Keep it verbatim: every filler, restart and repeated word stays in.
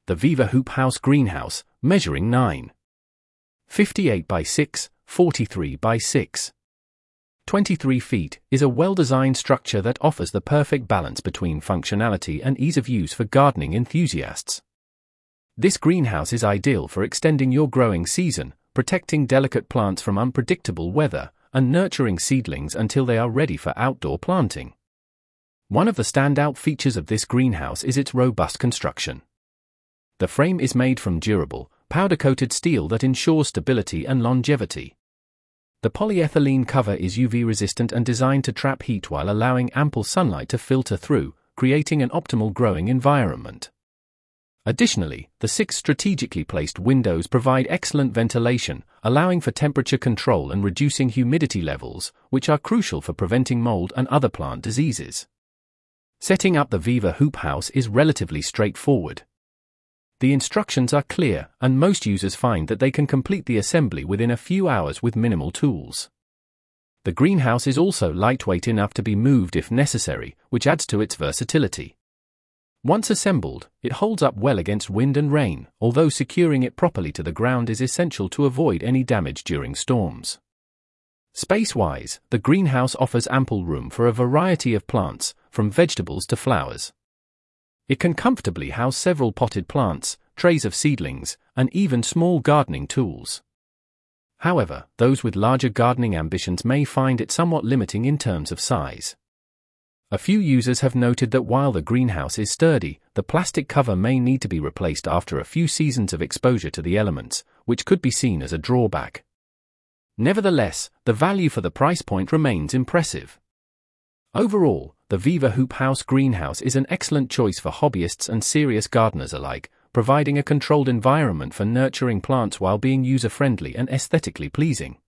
the Viva Hoop House Greenhouse, measuring nine feet fifty-eight by six, forty-three by six, twenty-three feet, is a well-designed structure that offers the perfect balance between functionality and ease of use for gardening enthusiasts. This greenhouse is ideal for extending your growing season, protecting delicate plants from unpredictable weather, and nurturing seedlings until they are ready for outdoor planting. One of the standout features of this greenhouse is its robust construction. The frame is made from durable, powder-coated steel that ensures stability and longevity. The polyethylene cover is U V-resistant and designed to trap heat while allowing ample sunlight to filter through, creating an optimal growing environment. Additionally, the six strategically placed windows provide excellent ventilation, allowing for temperature control and reducing humidity levels, which are crucial for preventing mold and other plant diseases. Setting up the Viva Hoop House is relatively straightforward. The instructions are clear, and most users find that they can complete the assembly within a few hours with minimal tools. The greenhouse is also lightweight enough to be moved if necessary, which adds to its versatility. Once assembled, it holds up well against wind and rain, although securing it properly to the ground is essential to avoid any damage during storms. Space-wise, the greenhouse offers ample room for a variety of plants, from vegetables to flowers. It can comfortably house several potted plants, trays of seedlings, and even small gardening tools. However, those with larger gardening ambitions may find it somewhat limiting in terms of size. A few users have noted that while the greenhouse is sturdy, the plastic cover may need to be replaced after a few seasons of exposure to the elements, which could be seen as a drawback. Nevertheless, the value for the price point remains impressive. Overall, the Viva Hoop House Greenhouse is an excellent choice for hobbyists and serious gardeners alike, providing a controlled environment for nurturing plants while being user-friendly and aesthetically pleasing.